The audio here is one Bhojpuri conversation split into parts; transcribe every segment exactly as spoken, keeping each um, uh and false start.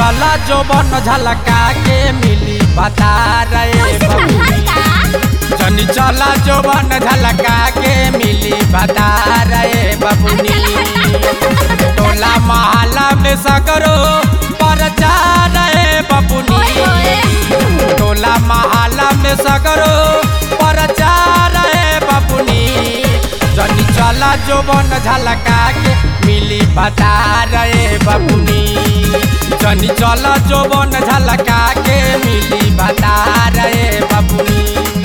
चला जो बन झलका के मिली बता रहे बबुनी। जनी चला जो बन झलका के मिली बता रहे बबुनी। टोला मोहल्ला में सगरो परचा रहे बबुनी। टोला मोहल्ला में सगरो परचा रहे बबुनी। जनी चला जो बन झलका के मिली बता रहे बबुनी। जनी चला जो बन झलका के मिली बता रहे बबुनी।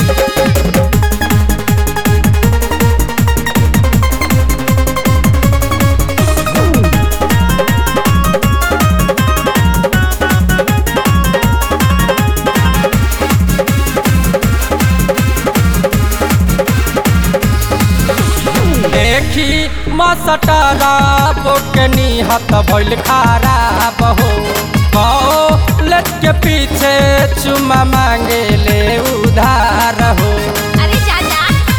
देखी मसटरा बोकनी हत भइल खराब हो। कॉलेज के पीछे चुमा मांगे ले उधार हो। अरे चाचा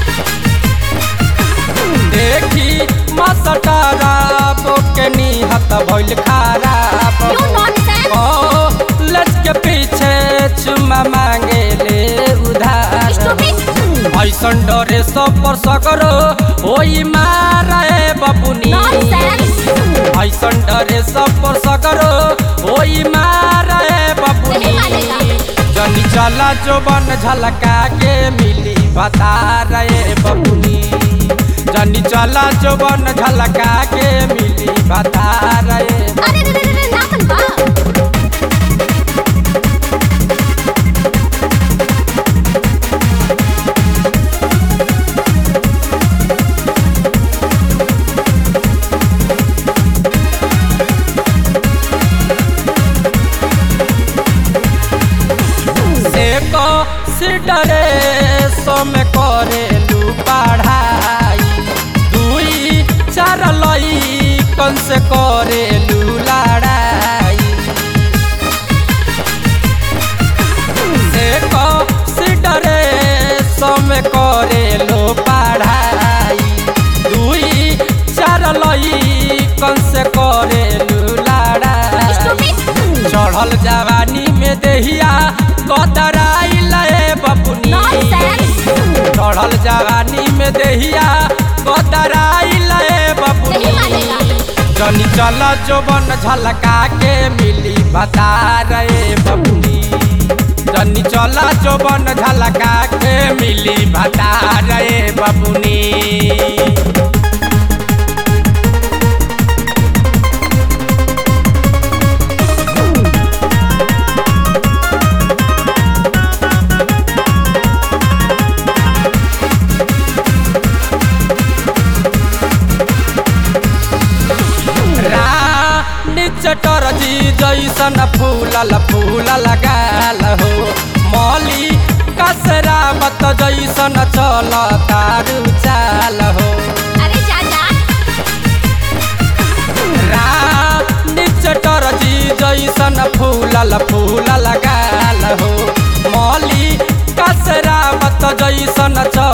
देखी मसटरा बोकनी हत भइल खराब हो। You nonsense! कॉलेज के पीछे चुमा मांगे ले उधार Stupid! ऐसन डरे सब पर सकरो ओई मारे बबुनी। ऐसन डरे सब पर सकरो ओई मारे बबुनी। जनी चला जो बन झलका के मिली बता रहे बबुनी। जनी चला जो बन झलका के मिली बता रहे अरे रे रे रे ना मन बा। डरे सो में करेलू पढ़ाई। दुई चार लई कौन से करेलू लड़ाई। देखो सी डरे सो में करेलू पढ़ाई। दुई चार लई कौन से करेलू लड़ाई। चढ़ल जवानी में देहिया कतराई लए बबुनी। चढ़ल जवानी में देहिया कतराई लए बबुनी। जनी चला जो बन झलका के मिली बता रहे बबुनी। जनी चला जो बन झलका के मिली बता रहे बबुनी। चटर जी जैसन फूलल फूल लगाल हो। मौली कसरा मत जैसन चल तारू चाल हो। अरे चाचा रानी चटर जी जैसन फूलल फूल लगाल हो। मौली कसरा मत जैसन चल